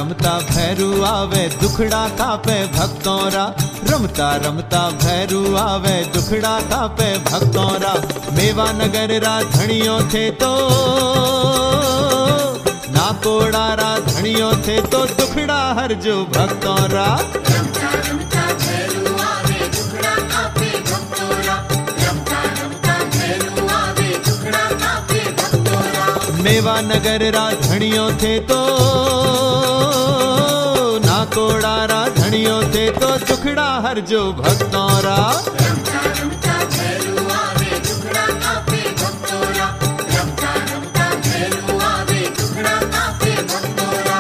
रमता भैरू आवे दुखड़ा कापे भक्तों रा। रमता रमता भैरू आवे दुखड़ा कापे भक्तों रा। मेवा नगर रा धनियों थे तो नाकोड़ा रा धनियों थे तो दुखड़ा हर जो भक्तों रा। रमता रमता भैरू आवे दुखड़ा कापे भक्तों रा। रमता रमता भैरू आवे दुखड़ा कापे भक्तों रा। मेवा नगर रा धनियों थे तो नाकोड़ा रा धनियों थे तो दुखड़ा हर जो भक्तों रा। रमता रमता भैरू आवे दुखड़ा कापे भक्तों रा। रमता रमता भैरू आवे दुखड़ा कापे भक्तों रा।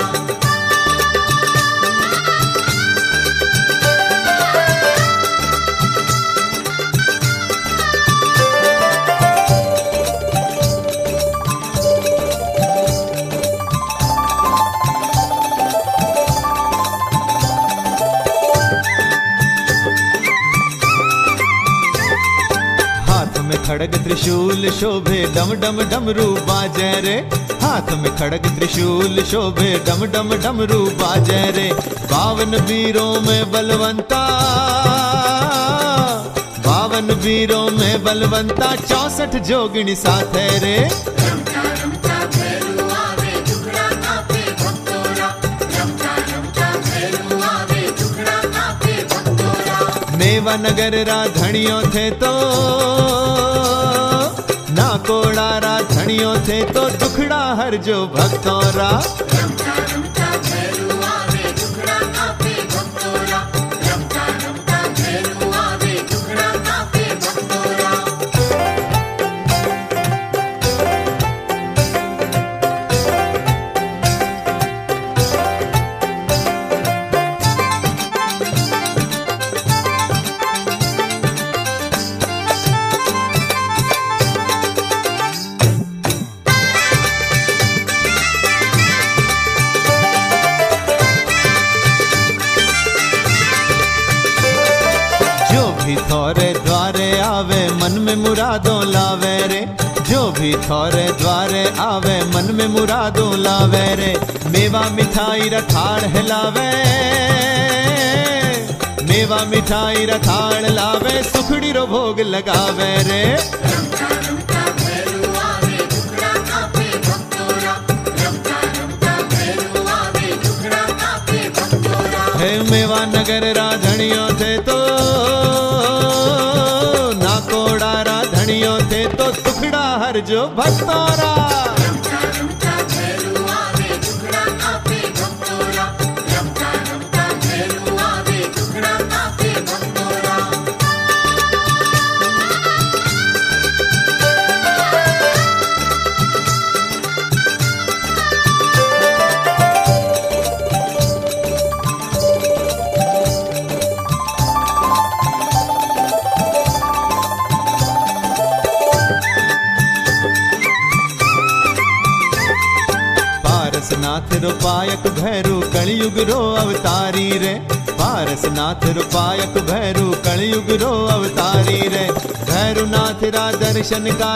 खड़ग त्रिशूल शोभे डम डम डमरू बाजे रे। हाथ में खड़ग त्रिशूल शोभे डम डम डमरू बाजे रे। 52 वीरों में बलवंता 52 वीरों में बलवंता 64 जोगिनी साथे रे। रमता रमता भैरू आवे दुखड़ा कापे भक्तों रा। रमता रमता भैरू आवे दुखड़ा कापे भक्तों रा। मेवा नगर रा धनियों थे तो नाकोड़ा रा धनियों थे तो दुखड़ा हर जो भक्तों रा। रमता रमता भैरू आवे दुखड़ा कापे भक्तों रा। रमता रमता भैरू आवे दुखड़ा कापे भक्तों रा। थोरे द्वारे आवे मन में मुरादों लावे रे। जो भी थोरे द्वारे आवे मन में मुरादों लावे रे। मेवा मिठाई रथाड़ हिलावे मेवा मिठाई रथाड़ लावे सुखड़ी रो भोग लगावे रे। रमता रमता भैरू आवे दुखड़ा कापे भक्तों रा। रमता रमता भैरू आवे दुखड़ा कापे भक्तों रा। हे मेवा नगर रा धनियों थे तो नाकोड़ा रा धनियों थे तो दुखड़ा हर जो भक्तों रा। रमता रमता भैरू आवे दुखड़ा कापे भक्तों रा। रमता रमता भैरू आवे दुखड़ा कापे भक्तों रा। पारसनाथ रूपायक भैरू कलयुग रो अवतारी रे। पारसनाथ रूपायक भैरू कलयुग रो अवतारी रे। भैरूनाथ रा दर्शन का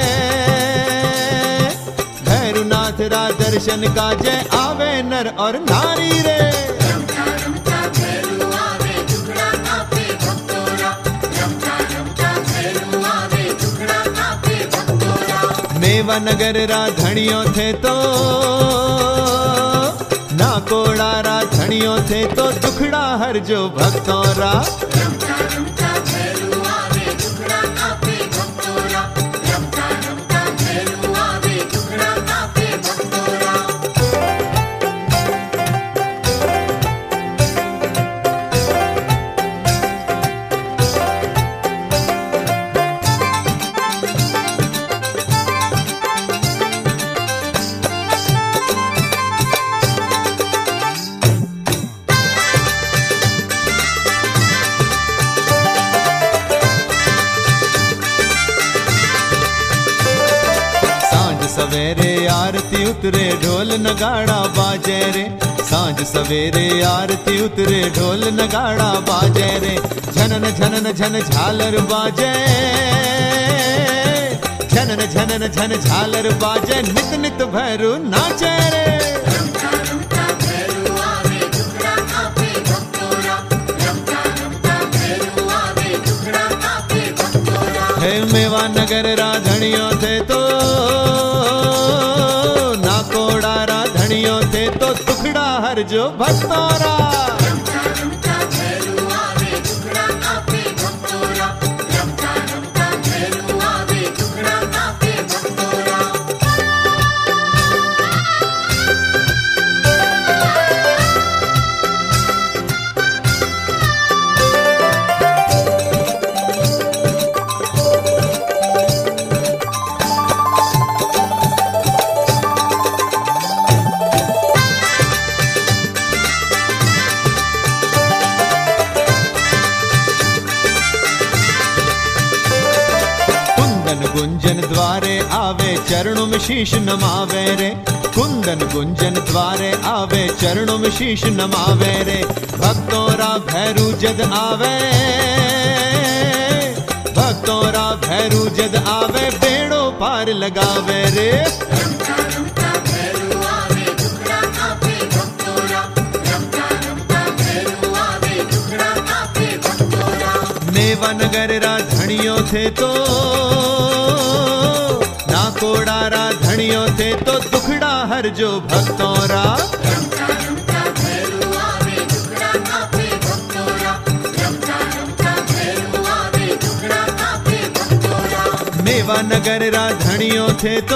जय भैरूनाथ रा दर्शन का जय आवे नर और नारी रे। रमता रमता भैरू आवे दुखड़ा कापे भक्तों रा। रमता रमता भैरू आवे दुखड़ा कापे भक्तों रा। मेवा नगर रा धनियों थे तो नाकोड़ा रा धनियों थे तो दुखड़ा हर जो भक्तों रा। रमता रमता भैरू आवे दुखड़ा कापे भक्तों रा। रमता रमता भैरू आवे दुखड़ा कापे भक्तों रा। सवेरे आरती उतरे ढोल नगाड़ा बाजे रे। सांझ सवेरे आरती उतरे ढोल नगाड़ा बाजे रे। झनन झनन झन झालर बाजे झनन झनन झन झालर बाजे नित नित भैरू नाचे रे। रमता रमता भैरू मेवा नगर राधणियों थे तो नाकोड़ा राधणियों थे तो दुखड़ा हर जो भक्तोरा। रमता रमता भैरू आवे दुखड़ा कापे भक्तोरा। रमता रमता भैरू आवे दुखड़ा कापे भक्तोरा। गुंजन द्वारे आवे चरणों में शीश नमावे रे। कुंदन गुंजन द्वारे आवे चरणों में शीश नमावे रे। भक्तोरा भैरू जद आवे, भक्तोरा भैरू जद आवे बेड़ो पार लगावे रे। रमता रमता भैरू आवे दुखड़ा कापे भक्तोरा। रमता रमता भैरू आवे दुखड़ा कापे भक्तोरा। मेवा नगर राधणियों थे तो नाकोड़ा राधणियों थे तो दुखड़ा हर जो भक्तोरा। रमता रमता भैरू आवे दुखड़ा कापे भक्तोरा। रमता रमता भैरू आवे दुखड़ा कापे भक्तोरा। मेवा नगर राधणियों थे तो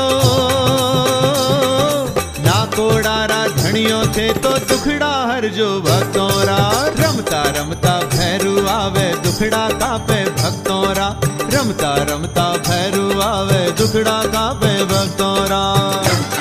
नाकोड़ा राधणियों थे तो दुखड़ा हर जो भक्तोरा। रमता रमता भैरू आवे दुखड़ा कापे भक्तोरा। रमता रमता भैरू आवे दुखड़ा कापे भक्तोरा।